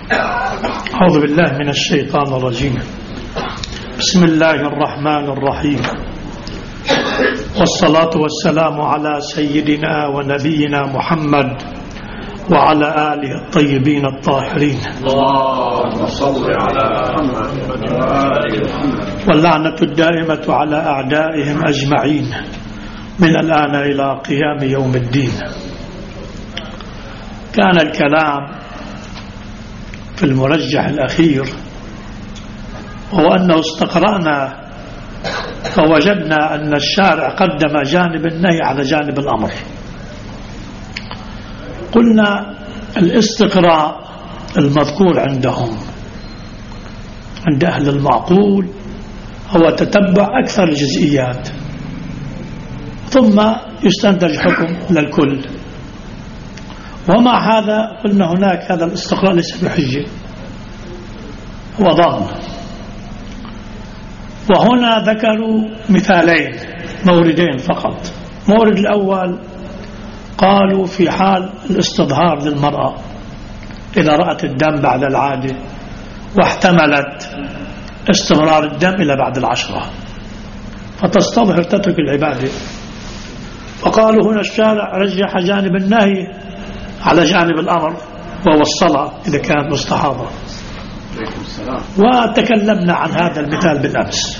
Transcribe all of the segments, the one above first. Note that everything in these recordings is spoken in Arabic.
أعوذ بالله من الشيطان الرجيم. بسم الله الرحمن الرحيم، والصلاة والسلام على سيدنا ونبينا محمد وعلى آله الطيبين الطاهرين، اللهم صل على محمد وآل محمد، واللعنة الدائمة على أعدائهم أجمعين من الآن إلى قيام يوم الدين. كان الكلام في المرجح الأخير هو أنه استقرأنا فوجدنا أن الشارع قدم جانب النهي على جانب الأمر. قلنا الاستقراء المذكور عندهم عند أهل المعقول هو تتبع أكثر الجزئيات ثم يستنتج حكم للكل، ومع هذا قلنا هناك هذا الاستقراء ليس بحجة، هو ظن. وهنا ذكروا مثالين موردين فقط. مورد الأول قالوا في حال الاستظهار للمرأة إذا رأت الدم بعد العادة واحتملت استمرار الدم إلى بعد 10 فتستظهر تترك العبادة، فقالوا هنا الشارع رجح جانب النهي على جانب الأمر وهو الصلاة إذا كانت مستحاضة. وتكلمنا عن هذا المثال بالأمس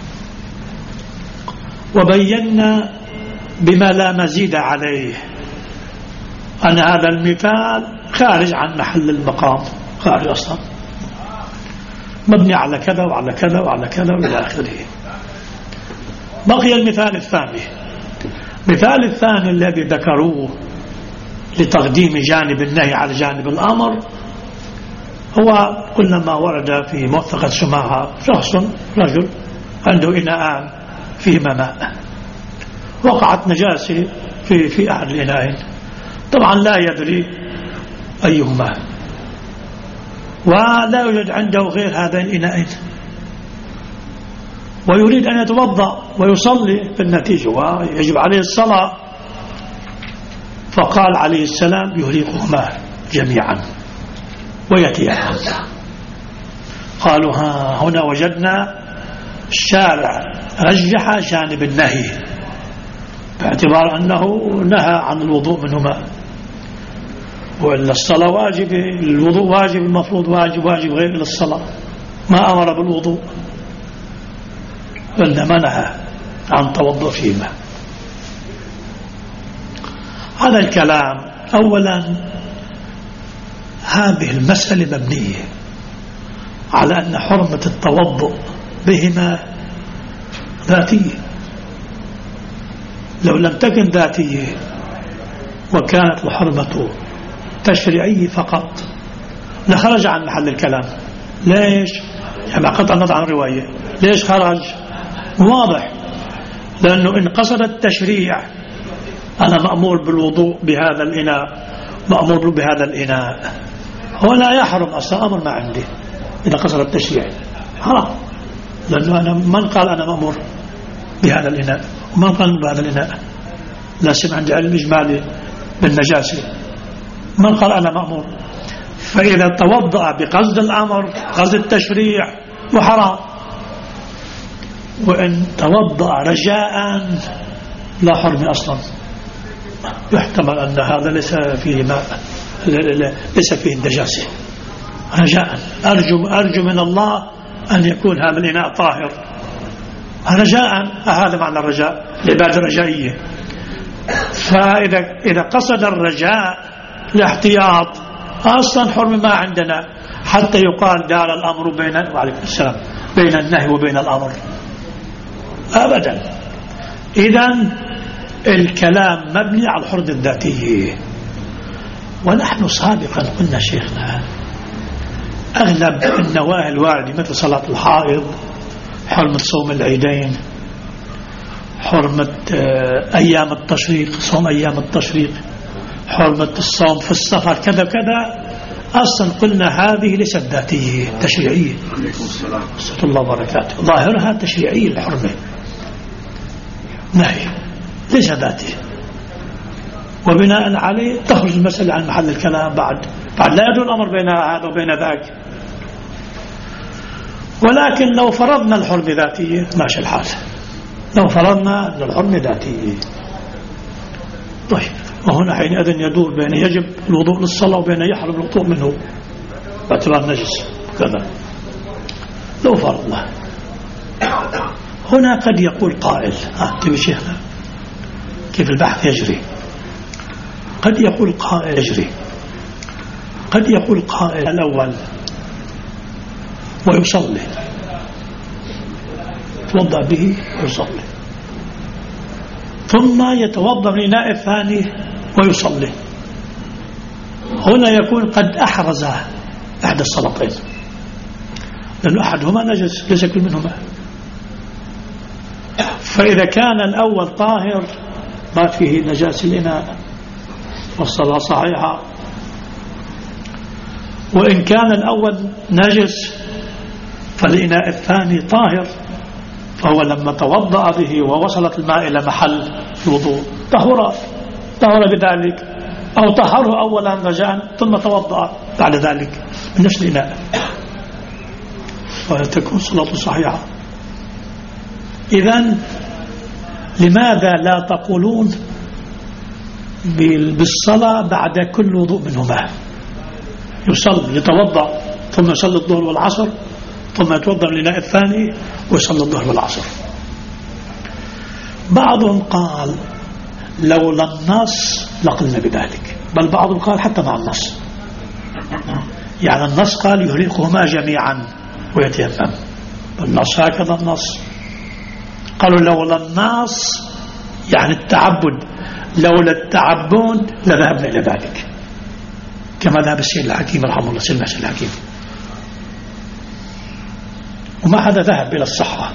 وبينا بما لا مزيد عليه أن هذا المثال خارج عن محل المقام، خارج أصلا، مبني على كذا وعلى كذا وعلى كذا وإلى آخره. بقي المثال الثاني. المثال الثاني الذي ذكروه لتقديم جانب النهي على جانب الأمر هو قلنا ما ورد في موثقة سماحة شخص رجل عنده إناءان فيهما ماء، وقعت نجاسة في أحد الإناءين، طبعا لا يدري أيهما ولا يوجد عنده غير هذين الإناءين ويريد أن يتوضأ ويصلي في النتيجة ويجب عليه الصلاة، فقال عليه السلام يهريقهما جميعا ويتيمم. قالوا هنا وجدنا الشارع رجح جانب النهي باعتبار أنه نهى عن الوضوء منهما، وإلا الصلاة واجبة، الوضوء واجب، المفروض واجب غير للصلاة، ما أمر بالوضوء وإنما نهى عن توضؤ فيهما. هذا الكلام أولا هذه المسألة مبنية على أن حرمة التوضؤ بهما ذاتية. لو لم تكن ذاتية وكانت الحرمة تشريعية فقط لخرج عن محل الكلام. ليش؟ يعني قطع النظر عن الرواية. ليش خرج؟ واضح، لأنه إن قصد التشريع أنا مأمور بالوضوء بهذا الإناء، مأمور بهذا الإناء، هو لا يحرم أصلا، أمر ما عندي إذا قصد التشريع حرام، لأنه أنا من قال أنا مأمور بهذا الإناء ومن قال بهذا الإناء؟ لا سمع عندي علم إجمالي بالنجاسة، من قال أنا مأمور؟ فإذا توضأ بقصد الأمر قصد التشريع وحرام، وإن توضأ رجاء لا حرم أصلا، يحتمل أن هذا ليس فيه ماء، ليس فيه النجاسة، رجاء أرجو من الله أن يكون هذا الإناء طاهر رجاء. هذا معنى الرجاء، العبادة الرجائية. فإذا قصد الرجاء الاحتياط أصلا حرم ما عندنا، حتى يقال دار الأمر بين النهي وبين الأمر أبدا. إذن الكلام مبني على الحرمة الذاتية. ونحن سابقا قلنا شيخنا أغلب النواهي الواردة مثل صلاة الحائض، حرمة صوم العيدين، حرمة أيام التشريق، صوم أيام التشريق، حرمة الصوم في السفر، كذا كذا، أصلا قلنا هذه ليست ذاتية، تشريعية. صلى الله وبركاته. ظاهرها تشريعية الحرمة، نهي ليس ذاتية، وبناء عليه تخرج المسألة عن محل الكلام بعد بعد لا يدل الأمر بين هذا وبين ذاك. ولكن لو فرضنا الحرمة ذاتية ماشي الحال، لو فرضنا أن الحرمة ذاتية طيب، وهنا حينئذ يدور بين يجب الوضوء للصلاة وبين يحرم الوضوء منه باعتبار نجس كذا. لو فرضنا هنا قد يقول قائل كيف شيخنا كيف البحث يجري، قد يقول قائل يجري، قد يقول قائل الأول ويصلي يتوضأ به ويصلي، ثم يتوضأ من الإناء الثاني ويصلي. هنا يكون قد أحرز أحد الصلاتين، لأن أحدهما نجس ليس كل منهما. فإذا كان الأول طاهر ما فيه نجاس الإناء والصلاة صحيحة، وإن كان الأول نجس فالإناء الثاني طاهر، فهو لما توضأ به ووصلت الماء إلى محل الوضوء طهر بذلك، أو طهره أولا رجاء ثم توضأ بعد ذلك من نفس الإناء، وتكون صلاته صحيحة. إذن لماذا لا تقولون بالصلاة بعد كل وضوء منهما؟ يصلي يتوضأ ثم يصلي الظهر والعصر، ثم يتوضأ من الإناء الثاني ويصلي الظهر والعصر. بعضهم قال لولا النص لقلنا بذلك، بل بعضهم قال حتى مع النص، يعني النص قال يهرقهما جميعا ويتيمم، النص هكذا النص. قالوا لولا النص يعني التعبد، لولا التعبد لذهبنا إلى ذلك، كما ذهب السيد الحكيم رحمه الله، سيد السيد الحكيم، وما حدا ذهب إلى الصحة.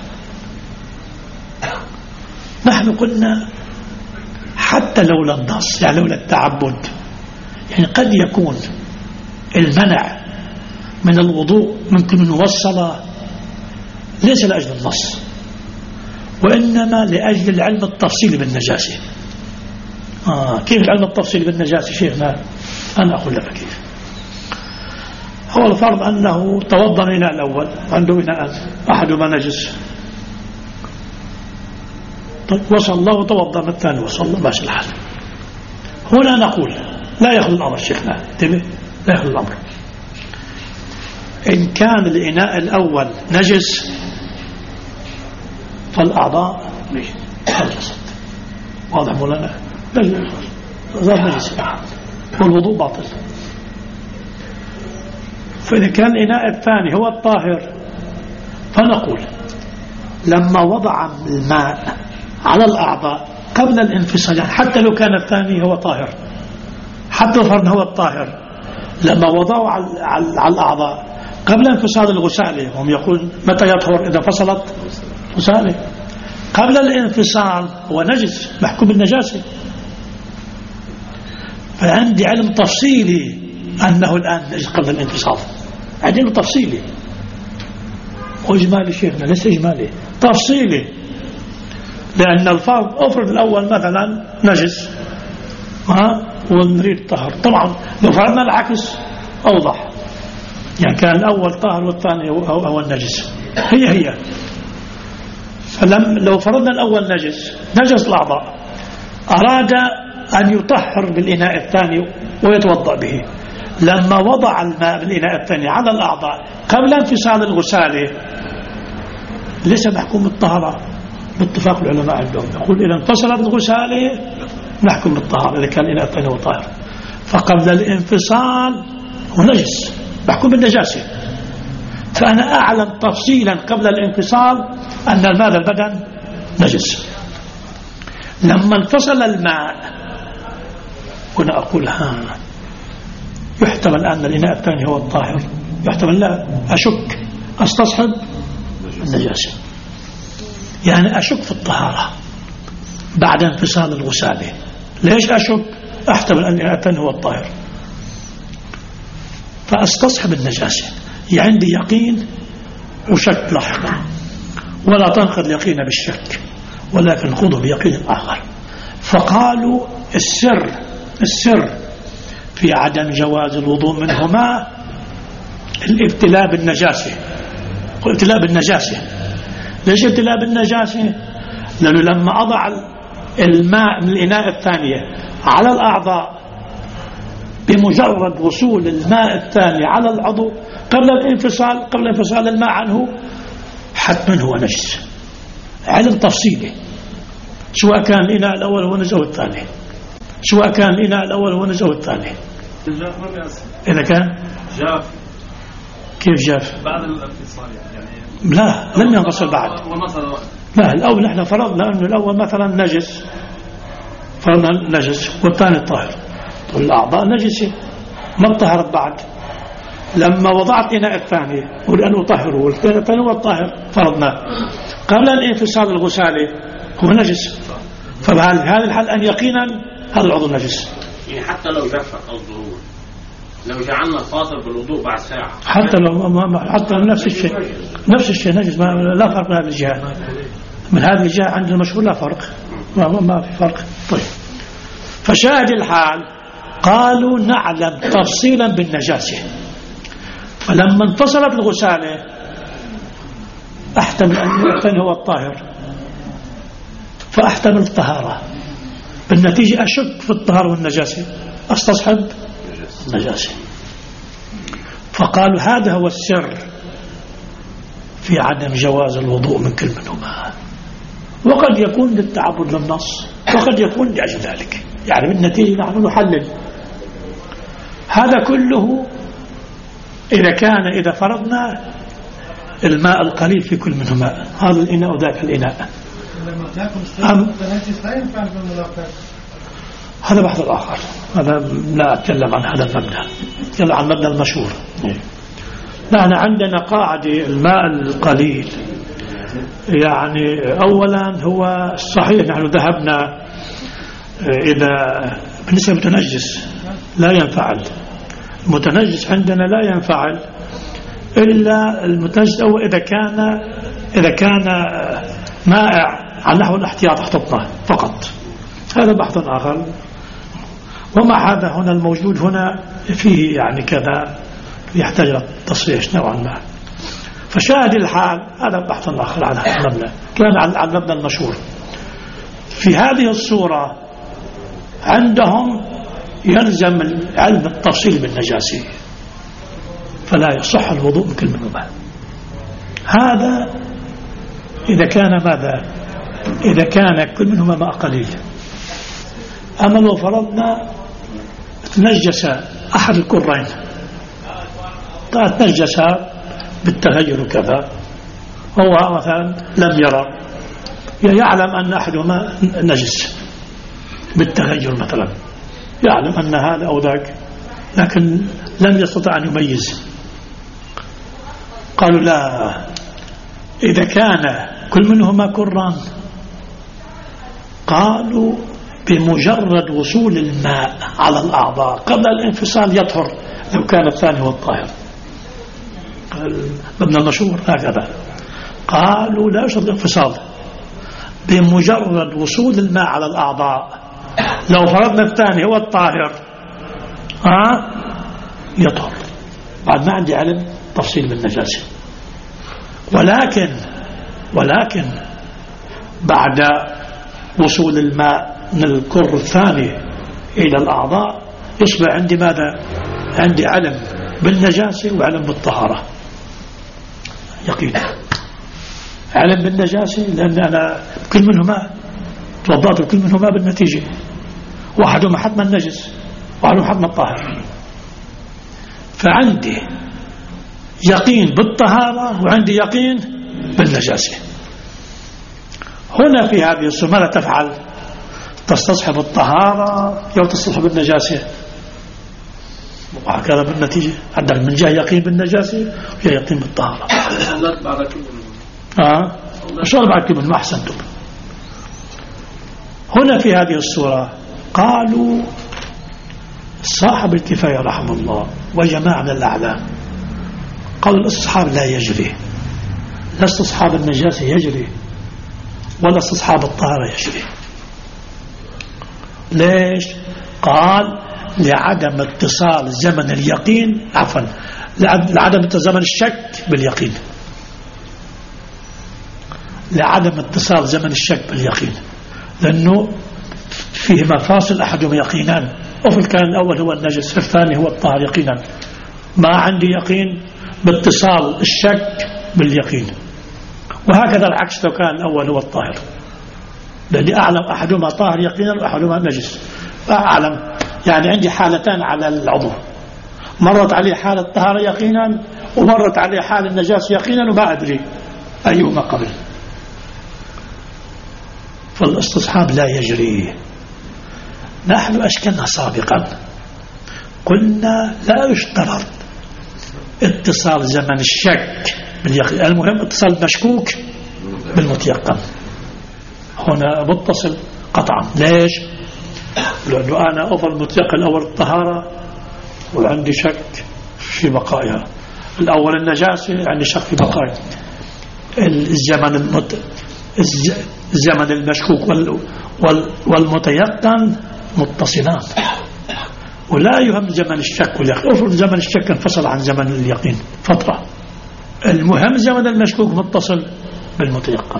نحن قلنا حتى لولا النص يعني لولا التعبد، يعني قد يكون المنع من الوضوء ممكن أن يوصل ليس لأجل النص، وإنما لأجل العلم التفصيلي بالنجاسة. كيف العلم التفصيلي بالنجاسة شيخنا؟ أنا أقول لك كيف. هو الفرض أنه توضأ من الإناء الأول، عنده إناء أحدهما نجس، وصلى وتوضأ من الثاني وصلى ماشي الحال. هنا نقول لا يخلو الأمر شيخنا، لا يخلو الأمر. إن كان الإناء الأول نجس فالأعضاء نجست، واضح مولانا؟ نجس والوضوء باطل. فإذا كان الإناء الثاني هو الطاهر فنقول لما وضع الماء على الأعضاء قبل الانفصال، يعني حتى لو كان الثاني هو طاهر، حتى لو فرضنا هو الطاهر، لما وضعوا على الأعضاء قبل انفصال الغسالة، هم يقول متى يطهر؟ إذا فصلت غسالة. قبل الانفصال هو نجس محكوم بالنجاسة. فعندي علم تفصيلي أنه الآن نجس قبل الانفصال، عندي علم تفصيلي وإجمالي شيخنا، ليس إجمالي تفصيلي، لأن الفرض أفرض الأول مثلا نجس ونريد طهر. طبعا لو فرضنا العكس أوضح، يعني كان الأول طاهر والثاني هو النجس، هي لو فرضنا الأول نجس الأعضاء، أراد أن يطهر بالإناء الثاني ويتوضأ به، لما وضع الماء بالإناء الثاني على الأعضاء قبل انفصال الغسالة ليس محكوم بالطهارة باتفاق العلماء عندهم، يقول إذا انفصلت الغسالة نحكم بالطهارة إذا كان الإناء الثاني هو طاهر. فقبل الانفصال هو نجس محكوم بالنجاسة. فأنا أعلم تفصيلا قبل الانفصال أن الماء البدن نجس. لما انفصل الماء هنا أقول يحتمل أن الإناء الثاني هو الطاهر، يحتمل لا، أشك أستصحب النجاسة، يعني أشك في الطهارة بعد انفصال الغسالة. ليش أشك؟ أحتمل أن الإناء الثاني هو الطاهر فأستصحب النجاسة، يعني عندي يقين وشك لاحقا، ولا تنقض اليقين بالشك ولكن خذه بيقين آخر. فقالوا السر في عدم جواز الوضوء منهما الابتلاء بالنجاسة. ابتلاء بالنجاسة. ليش ابتلاء بالنجاسة؟ لأنه لما أضع الماء من الإناء الثانية على الأعضاء بمجرد وصول الماء الثاني على العضو قبل انفصال الماء عنه حتما هو نجس. علم تفصيلي، سواء كان الإناء الأول هو نجس أو الثاني، سواء كان الإناء الأول هو نجس أو الثاني. إذا كان جاف. كيف جاف؟ بعد الانفصال يعني لا، لم ينفصل بعد. لا، الأول نحن فرضنا أنه الأول مثلا نجس، فرضنا نجس والثاني طاهر، والأعضاء نجسة ما انطهرت بعد. لما وضعت إناء الثاني ولأنه طهر والثاني هو الطاهر فرضنا قبل الانفصال الغسالة هو نجس، فبهذا الحال أن يقينا هذا العضو نجس. يعني حتى لو جفت الظهور، لو جعلنا الفاصل بالوضوء بعد ساعة، حتى نفس الشيء نجس، لا فرق من هذه الجهة. من هذه الجهة عند المشهور لا فرق، ما في فرق. طيب، فشاهد الحال قالوا نعلم تفصيلا بالنجاسة، فلما انفصلت الغسالة احتمل أن يكون هو الطاهر، فاحتمل الطهارة، بالنتيجة أشك في الطهارة والنجاسة، استصحب النجاسة. فقالوا هذا هو السر في عدم جواز الوضوء من كل منهما، وقد يكون للتعبد للنص وقد يكون لأجل ذلك. يعني بالنتيجة نحن نحلل هذا كله إذا فرضنا الماء القليل في كل منهما، هذا الإناء وذاك الإناء. هذا بحث آخر، هذا لا أتكلم عن هذا المبنى، أتكلم عن المبنى المشهور. نحن عندنا قاعدة الماء القليل، يعني أولا هو صحيح نحن ذهبنا إذا بالنسبة للمتنجس لا ينفعل، المتنجس عندنا لا ينفعل إلا المتنجس أو إذا كان مائع على نحو الاحتياط احتطنا فقط، هذا بحث آخر. ومع هذا هنا الموجود هنا فيه يعني كذا يحتاج إلى تصريح نوعا ما. فشاهد الحال هذا بحث آخر على المبنى، كان على المبنى المشهور. في هذه الصورة عندهم يلزم علم التفصيل بالنجاسة، فلا يصح الوضوء من كل منهما. هذا إذا كان ماذا؟ إذا كان كل منهما ماء قليل. أما لو فرضنا تنجس أحد الكرين، تنجس بالتغير وكذا، هو مثلا لم يرى، يعلم أن أحدهما نجس بالتغير مثلا، يعلم أن هذا أو ذاك، لكن لم يستطع أن يميز. قالوا لا، إذا كان كل منهما كران، قالوا بمجرد وصول الماء على الأعضاء قبل الانفصال يطهر لو كان الثاني هو الطاهر. ابن المشهور هكذا قالوا لا يشرط الانفصال، بمجرد وصول الماء على الأعضاء لو فرضنا الثاني هو الطاهر يطهر. بعد ما عندي علم تفصيل بالنجاسة، ولكن بعد وصول الماء من الكر الثاني إلى الأعضاء يصبح عندي ماذا؟ عندي علم بالنجاسة وعلم بالطهارة يقين. علم بالنجاسة لأن أنا كل منهما توضأت كل منهما بالنتيجة، واحدهما حتما نجس واحدهما حتما طاهر، فعندي يقين بالطهارة وعندي يقين بالنجاسة. هنا في هذه الصورة ماذا تفعل؟ تستصحب الطهارة أو تستصحب النجاسة، وهكذا بالنتيجة عندك من جهة يقين بالنجاسة وجهة يقين بالطهارة. شغل بعد كل ما أحسنتم. هنا في هذه الصورة قالوا صاحب الكفاية رحمه الله وجماعة من الأعلام قالوا الاستصحاب لا يجري، لا استصحاب النجاسة يجري ولا استصحاب الطهارة يجري. ليش؟ قال لعدم اتصال زمن اليقين لعدم اتصال زمن الشك باليقين، لعدم اتصال زمن الشك باليقين، لأنه فيه مفاصل أحدهما يقينان، وفي كان الأول هو النجس الثاني هو الطاهر يقينا. ما عندي يقين باتصال الشك باليقين، وهكذا العكس لو كان الأول هو الطاهر، لأني أعلم أحدهما طاهر يقينا وأحدهما نجس، أعلم يعني عندي حالتان على العضو، مرت عليه حالة طهارة يقينا ومرت عليه حال النجاس يقينا وما أدري أيهما قبل. فالاستصحاب لا يجري. نحن أشكلنا سابقا قلنا لا يشترط اتصال زمن الشك باليقين، المهم اتصال المشكوك بالمتيقن. هنا متصل قطعا. ليش؟ لأنه أنا أفضل متيقن أول الطهارة وعندي شك في بقائها، الأول النجاسة عندي شك في بقائها. الزمن المشكوك والمتيقن متصلان، ولا يهم زمن الشك واليقين. افرض زمن الشك انفصل عن زمن اليقين فترة، المهم زمن المشكوك متصل بالمتيقن.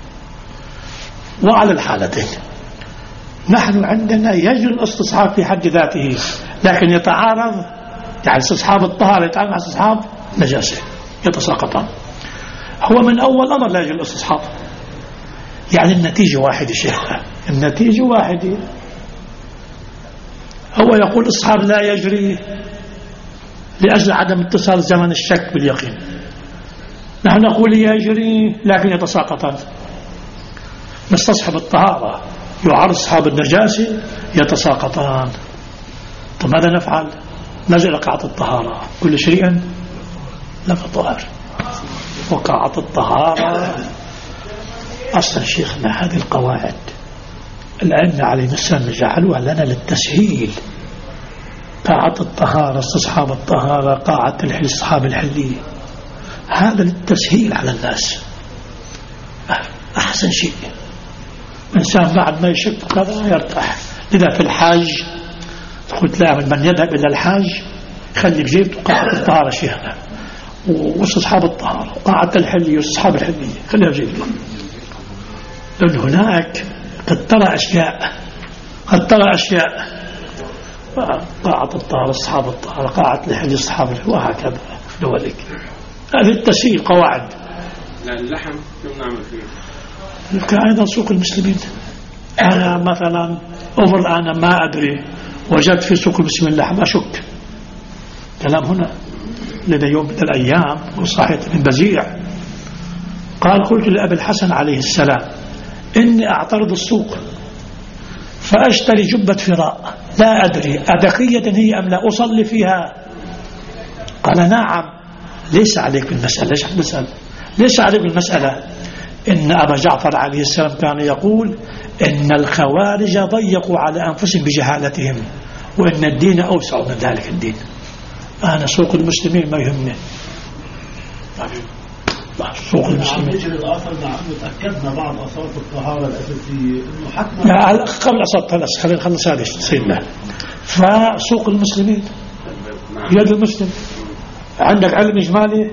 وعلى الحالتين نحن عندنا يجري الاستصحاب في حد ذاته، لكن يتعارض، يعني استصحاب الطهارة يتعارض مع استصحاب نجاسة، يتساقطان. هو من أول أمر لا يجري الاستصحاب، يعني النتيجة واحدة شيخنا، النتيجة واحدة. هو يقول الاستصحاب لا يجري لأجل عدم اتصال زمن الشك باليقين، نحن نقول يجري لكن يتساقطان. نستصحب الطهارة يعارض استصحاب النجاسة، يتساقطان. طب ماذا نفعل؟ نجعل قاعدة الطهارة كل شيء لا طاهر، وقاعدة الطهارة أصلا شيخنا هذه القواعد الأئمة عليهم السلام جعلوها لنا للتسهيل. قاعدة الطهارة، استصحاب الطهارة، قاعدة الاستصحاب الحلية، هذا للتسهيل على الناس، أحسن شيء. الإنسان بعد ما يشك كذا يرتاح. لذا في الحاج قلت لا من يذهب إلى الحاج خلي بجيبته قاعدة الطهارة شيخنا واستصحاب الطهارة، قاعدة الحلية واستصحاب الحلية خليها بجيبته، لأن هناك قد ترى أشياء قاعدة الطهارة، استصحاب الطهارة، قاعدة الحلية، استصحاب الحلية، وهكذا لذلك هذه التسهيل قواعد. لا اللحم شو نعمل فيه؟ كأيضا سوق المسلمين. أنا مثلا أنا ما أدري وجدت في سوق المسلمين لحم أشك كلام هنا. لدى يوم من الأيام وصحيت من بزيع قلت لأبي الحسن عليه السلام إني أعترض السوق فأشتري جبة فراء لا أدري أدقية هي أم لا أصلي فيها. قال نعم. ليس عليك بالمسألة. ليس عليك بالمسألة. إن أبا جعفر عليه السلام كان يقول إن الخوارج ضيقوا على أنفسهم بجهالتهم وإن الدين أوسع من ذلك الدين. أنا سوق المسلمين ما يهمني، سوق المسلمين. تأكدنا بعض أصوات الطهارة الأساسية إنه حتى قبل أصوات الأساسية خلينا نخلص هذا سيدنا. فسوق المسلمين يد المسلم. عندك علم إجمالي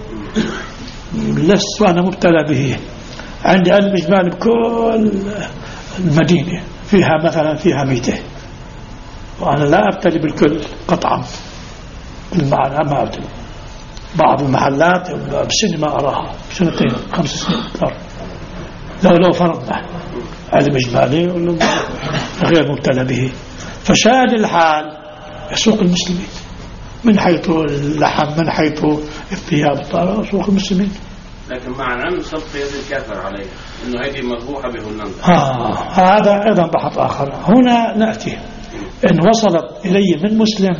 لست وأنا مبتلى به، عندي علم إجمالي بكل المدينة فيها مثلا فيها 200 وأنا لا أبتلي بالكل قطعا، المعنى ما أبتلي. بعض المحلات بسنة ما أراها، 2 5 سنين أكثر. لو فرضنا علم إجمالي غير مبتلى به. فشان الحال سوق المسلمين من حيث اللحم من حيث الثياب سوق المسلمين. لكن مع العلم سبق يد الكافر عليه إنه هذه مربوحة بهولندا. هذا أيضا بحث آخر. هنا نأتي إن وصلت إلي من مسلم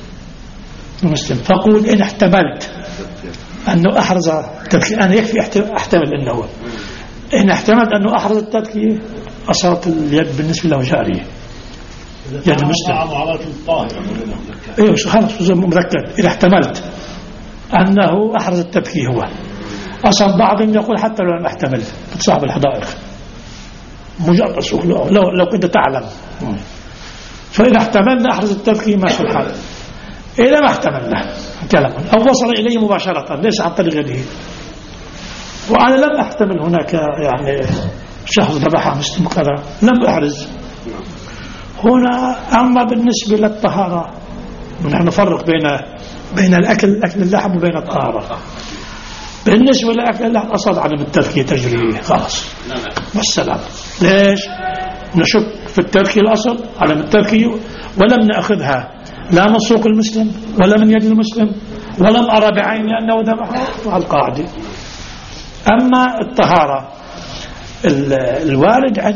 فقول إن احتملت أنه أحرز التدكية، أنا يكفي أحتمل أنه إن احتملت أنه أحرز التدكية أصارت اليد بالنسبة له جارية يد المسلم. أيوة خلاص مذكر. إذا احتملت أنه أحرز التدكية هو أصلا بعضهم يقول حتى لو لم أحتمل صاحب الحدائق مجرد سوق لو كنت تعلم. فإذا احتملنا أحرز التذكية ماشي الحال. إذا ما احتملنا كلام أو وصل إليه مباشرة ليس عن طريق غيره، وأنا لم أحتمل هناك يعني شخص ذبحها مسلم كذا لم أحرز هنا. أما بالنسبة للطهارة نحن نفرق بين أكل اللحم وبين الطهارة. بالنسبة لأكل اللحم أصل عدم التذكية تجري خلاص والسلام. ليش؟ نشك في التذكية الأصل عدم التذكية، ولم نأخذها لا من سوق المسلم ولا من يد المسلم، ولم أرى بعيني أنه ذبحها على القاعدة. أما الطهارة الوارد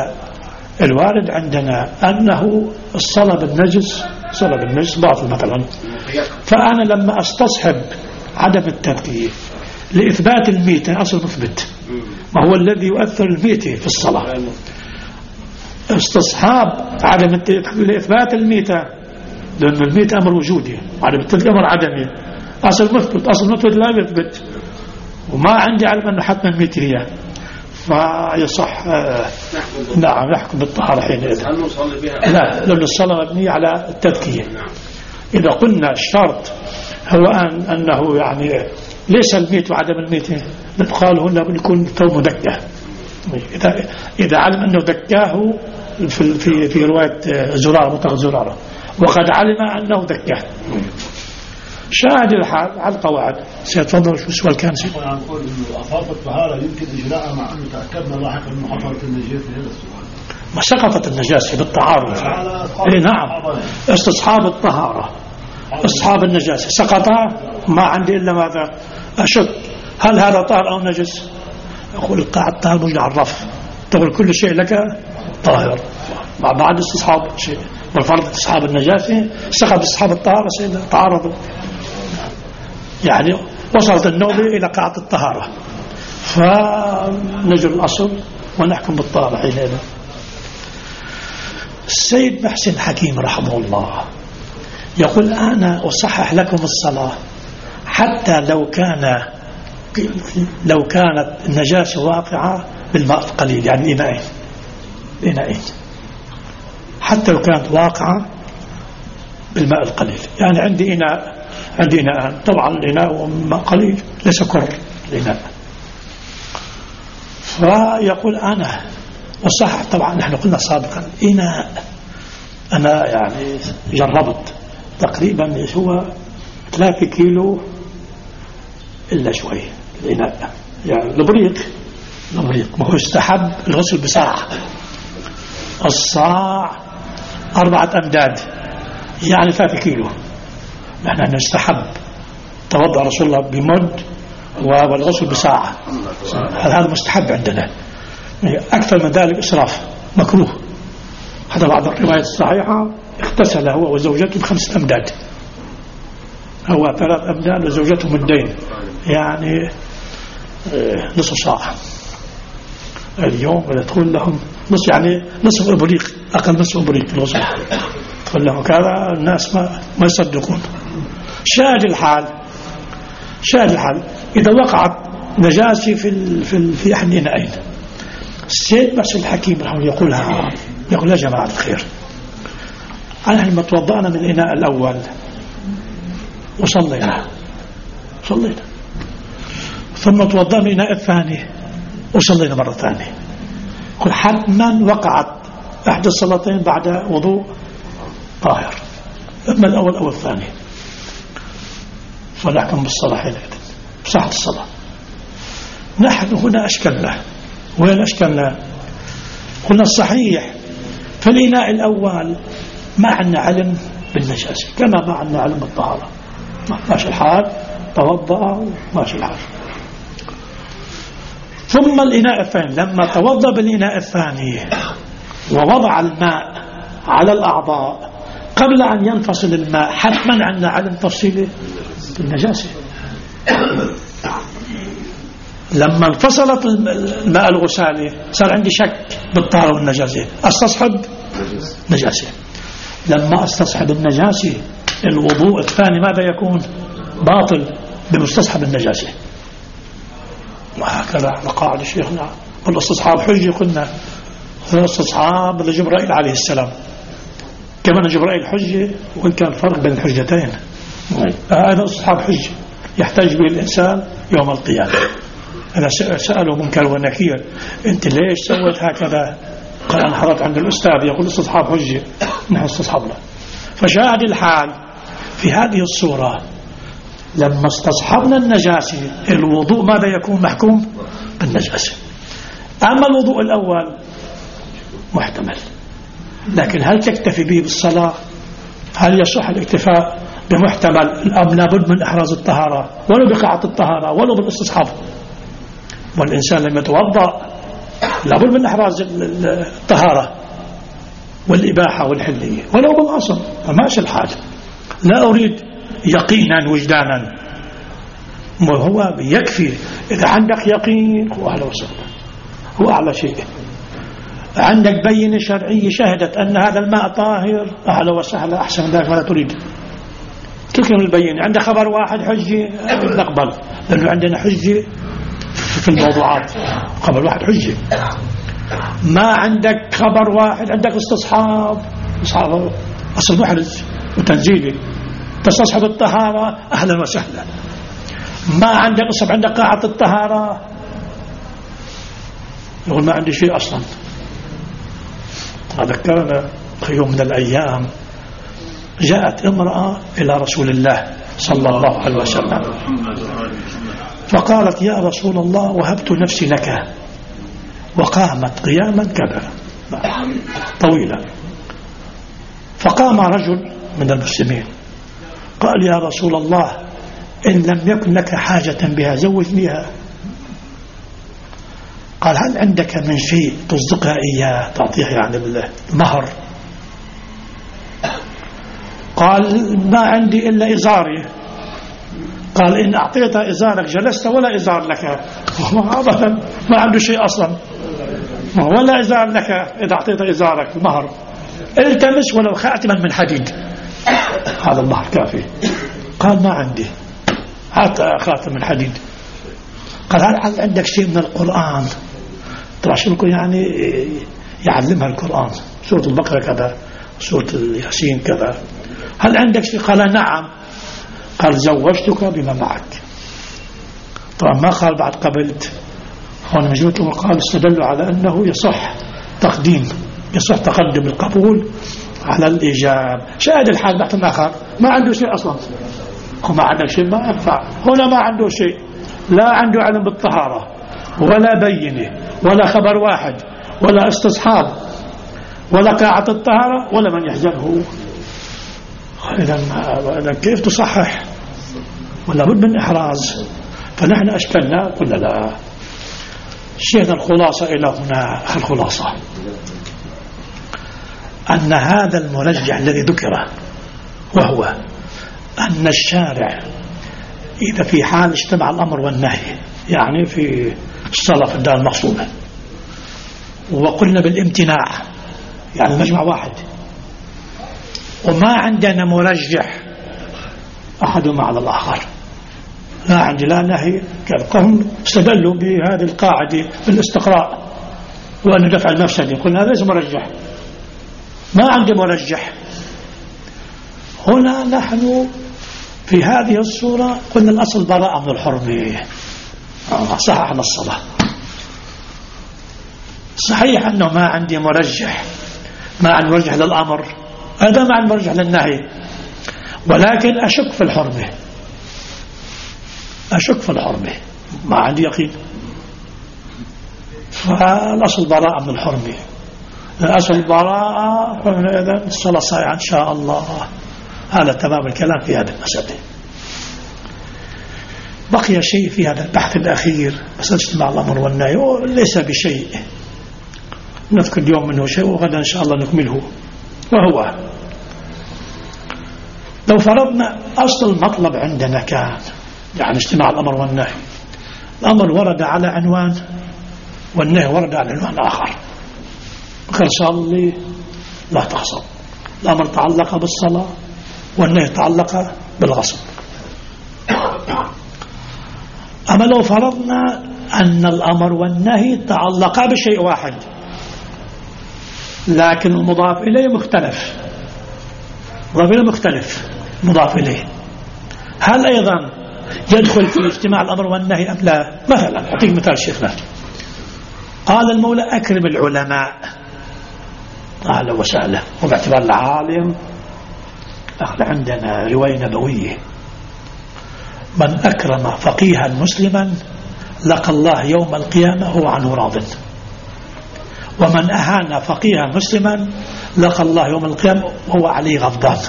عندنا أنه الصلاة بالنجس باطل مثلا، فأنا لما استصحب عدم التذكية لإثبات الميتة أصل مثبت، ما هو الذي يؤثر الميتة في الصلاة. استصحاب عدم التذكية لإثبات الميتة، لأن الميتة أمر وجودي، عدم التذكية أمر عدمي، أصل مثبت لا يثبت، وما عندي علم أنه حتما الميتة هي، فيصح نعم نحكم بالطهارة حينئذ. لا، لأن الصلاة مبنية على التذكية. إذا قلنا الشرط هو أنه يعني ليس الميت وعدم الميت، قال هنا يكون ثوب مدكه. إذا علم أنه دكاه في رواية زرارة مطلق زرارة، وقد علم أنه دكاه. شاهد الحال على القواعد. سيتفضل شو السؤال كان سيد؟ أنا أقول إنه أفاض الطهارة يمكن إجراءها مع أنه تأكدنا لاحقا من محافظة النجاسة. هذا السؤال. ما سقطت النجاسة بالتعارض. إيه نعم، استصحاب الطهارة اصحاب النجاسة سقطا، ما عندي إلا ماذا أشك هل هذا طاهر أو نجس. أقول القاعدة الطاهر موجود على الرف، تقول كل شيء لك طاهر مع بعد استصحاب شيء، والفرض استصحاب النجاسة سقط استصحاب الطهارة سيدنا تعارضوا، يعني وصلت النوبة إلى قاعدة الطهارة، فنجر الأصل ونحكم بالطهارة حينئذ. السيد محسن حكيم رحمه الله يقول أنا أصحح لكم الصلاة حتى لو كانت النجاسة واقعة بالماء القليل، يعني إناءين حتى لو كانت واقعة بالماء القليل. يعني عندي إناء طبعا الإناء ماء قليل ليس كر الإناء، فيقول أنا أصحح. طبعا نحن قلنا سابقا إناء، أنا يعني جربت تقريبا هو 3 كيلو إلا شوي الإناء، يعني البريق ما هو يستحب الغسل بساعة، الصاع 4 أمداد يعني 3 كيلو. نحن نستحب توضأ رسول الله بمد والغسل بساعة، هذا مستحب عندنا. أكثر من ذلك إسراف مكروه. هذا بعض الروايات الصحيحة اغتسل هو وزوجته ب5 أمداد، هو 3 أمداد وزوجته مدين، يعني نصف ساعة اليوم. ويدخل لهم نصف، يعني نصف إبريق، أقل نصف إبريق في الغسل يدخل لهم كذا. الناس ما يصدقون. شاهد الحال إذا وقعت نجاسة في أحد إناءين، السيد محسن الحكيم رحمه يقول يا جماعة الخير، أنا لما توضأنا من الإناء الأول وصلينا ثم توضأنا من الإناء الثاني وصلينا مرة ثانية، قل حتما وقعت أحد الصلاتين بعد وضوء طاهر، إما الأول أو الثاني، فنحكم بالصلاة حينئذ بصحة الصلاة. نحن هنا أشكلنا. وين أشكلنا؟ قلنا الصحيح في الإناء الأول ما عندنا علم بالنجاسة كما ما عندنا علم بالطهارة، ماشي الحال توضأ ماشي الحال. ثم الإناء الثاني لما توضأ بالإناء الثاني ووضع الماء على الأعضاء قبل أن ينفصل الماء، حتما عندنا علم تفصيله بالنجاسة. لما انفصلت الماء الغسالي صار عندي شك بالطهارة والنجاسة، استصحب نجاسة. لما استصحب النجاسة الوضوء الثاني ماذا يكون؟ باطل بمستصحب النجاسة. وهكذا قاعدة شيخنا والاستصحاب حجة. قلنا هو استصحاب لجبرائيل عليه السلام كمان جبرائيل حجة، وإن كان فرق بين الحجتين. هذا أصحاب حجة يحتاج به الإنسان يوم القيامة. أنا سأله منكر ونكير أنت ليش سويت هكذا؟ قال أنا حضرت عند الأستاذ يقول استصحاب حجة، نحن استصحبنا. فشاهد الحال في هذه الصورة لما استصحبنا النجاسة الوضوء ماذا يكون؟ محكوم بالنجاسة. أما الوضوء الأول محتمل، لكن هل تكتفي به بالصلاة؟ هل يصح الاكتفاء بمحتمل أم لابد من إحراز الطهارة ولو بقاعة الطهارة ولو بالاستصحاب؟ والإنسان لما يتوضأ لابد من إحراز الطهارة والإباحة والحلية ولو بالأصل. فماشي الحال، لا أريد يقينا وجدانا، وهو يكفي إذا عندك يقين هو أهلا وسهلا، هو أعلى شيء. عندك بينة شرعية شهدت أن هذا الماء طاهر أهلا وسهلا، أحسن من ذلك ماذا تريد؟ تكمل البينة. عندك خبر واحد حجة نقبل، لأنه عندنا حجة في الموضوعات، خبر واحد حجة. ما عندك خبر واحد، عندك استصحاب أصل محرز وتنزيلي، تستصحب الطهارة أهلا وسهلا. ما عندك أصب، عندك قاعة الطهارة يقول ما عندي شيء أصلا. أذكرنا في يوم من الأيام جاءت امرأة إلى رسول الله صلى الله عليه وسلم فقالت يا رسول الله وهبت نفسي لك، وقامت قياما كبيرا طويلا. فقام رجل من المسلمين قال يا رسول الله إن لم يكن لك حاجة بها زوجنيها. قال هل عندك من شيء تصدقها إياه تعطيها يعني المهر؟ قال ما عندي إلا إزاري. قال إن أعطيتها إزارك جلست ولا إزار لك. أبدا ما عنده شيء أصلا، ولا إزار لك إذا أعطيت إزارك المهر. التمس ولو خاتما من حديد، هذا المهر كافي. قال ما عندي، هات خاتم من حديد. قال هل عندك شيء من القرآن؟ ترى شو يعني يعلمها القرآن، سورة البقرة كذا، سورة الياسين كذا، هل عندك شيء؟ قال نعم. قال زوجتك بما معك. طبعا ما قال بعد قبلت، هون مجموعة وقال استدلوا على أنه يصح تقديم، يصح تقدم القبول على الإيجاب. شاهد الحال بحث آخر ما عنده شيء أصلا، وما عندك شيء ما ينفع. هنا ما عنده شيء، لا عنده علم بالطهارة ولا بينه ولا خبر واحد ولا استصحاب ولا قاعة الطهارة ولا من يحجبه. إذا كيف تصحح؟ ولا بد من إحراز. فنحن أشكلنا ولا لا؟ شيء الخلاصة إلى هنا، الخلاصة أن هذا المرجح الذي ذكره وهو أن الشارع إذا في حال اجتمع الأمر والنهي، يعني في الصلاة في الدار المقصودة، وقلنا بالامتناع يعني المجمع واحد، وما عندنا مرجح أحدهما على الآخر، لا عندي لا نهي، كالقوم استدلوا بهذه القاعدة في الاستقراء وأن دفع المفسدة، قلنا هذا ليس مرجح، ما عندي مرجح. هنا نحن في هذه الصورة قلنا الأصل براءة من الحرمة، صححنا الصلاة. صحيح أنه ما عندي مرجح، ما عندي مرجح للأمر، هذا ما عندي مرجح للنهي، ولكن أشك في الحرمة، أشك في الحرمة، ما عندي يقين. فالأصل براءة من الحرمة، الأصل براءة، فإذا الصلاة صحيحة إن شاء الله. هذا تمام الكلام في هذا المسألة. بقي شيء في هذا البحث الأخير، مسألة اجتماع الأمر والنهي، ليس بشيء، نذكر اليوم منه شيء وغدا إن شاء الله نكمله. وهو لو فرضنا أصل المطلب عندنا كان يعني اجتماع الأمر والنهي، الأمر ورد على عنوان والنهي ورد على عنوان آخر، قال صلي لا تغصب، الأمر تعلق بالصلاة والنهي تعلق بالغصب. أما لو فرضنا أن الأمر والنهي تعلقا بشيء واحد لكن المضاف إليه مختلف، مضاف إليه مختلف مضاف إليه. هل أيضا يدخل في اجتماع الأمر والنهي أم لا؟ مثلا أعطيك مثال شيخنا، قال المولى أكرم العلماء، أهلا وسهلا، وباعتبار العالم عندنا رواية نبوية: من أكرم فقيها مسلما لقى الله يوم القيامة هو عنه راض، ومن أهان فقيها مسلما لقى الله يوم القيامة هو عليه غضبان.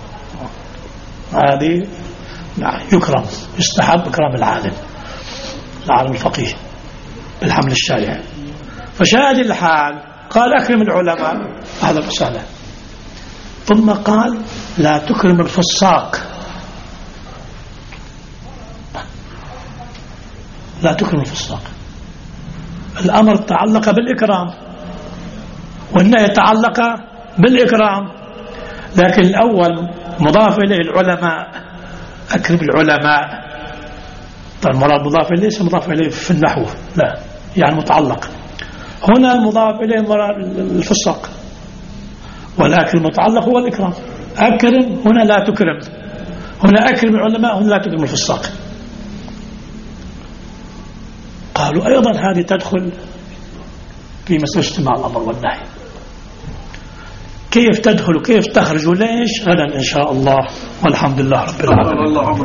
هذه يكرم، يستحب إكرام العالم الفقيه بالحمل الشارع. فشاهد الحال قال أكرم العلماء، أهلا وسهلا، ثم قال لا تكرم الفساق، لا تكرم الفساق. الأمر تعلق بالإكرام والنهي تعلق بالإكرام، لكن الأول مضاف إليه العلماء، أكرم العلماء. طيب المراد مضاف إليه ليس مضاف إليه في النحو، لا يعني متعلق. هنا المضاف إليه الفساق، ولكن المتعلق هو الإكرام. أكرم هنا لا تكرم، هنا أكرم العلماء هنا لا تكرم الفساق. قالوا أيضا هذه تدخل في مسألة اجتماع الأمر والنهي. كيف تدخل وكيف تخرج وليش؟ غدا إن شاء الله، والحمد لله رب العالمين.